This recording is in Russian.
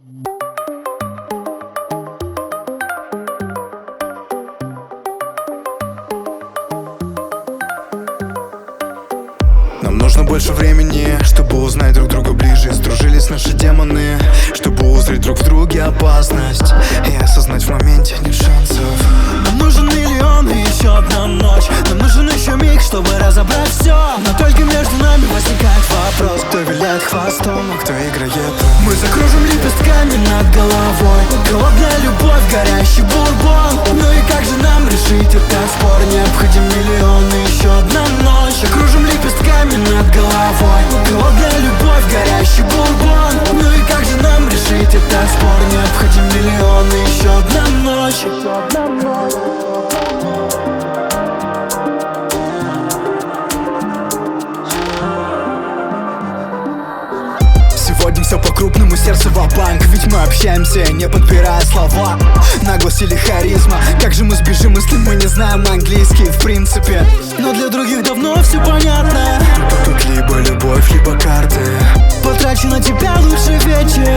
Нам нужно больше времени, чтобы узнать друг друга ближе. Сдружились наши демоны, чтобы узреть друг в друге опасность и осознать в моменте нет шансов. Нам нужен миллион и еще одна ночь. Нам нужен еще миг, чтобы разобрать все. Но только между нами возникает вопрос: кто виляет хвостом, а кто играет роль. Мы закружим лепестками над головой. Голодная любовь, горящий бурбон. Ну и как же нам решить этот спор? Необходим миллион и еще одна ночь. Закружим лепестками над головой. Голодная любовь, горящий бурбон. Ну и как же нам решить этот спор? Необходим миллион и еще одна ночь. Сегодня все по-крупному, сердце ва-банк. Ведь мы общаемся, не подбирая слова. Наглость или харизма. Как же мы сбежим, если мы не знаем английский в принципе? Но для других давно все понятно. Тут либо любовь, либо карты. Потрачу на тебя лучший вечер.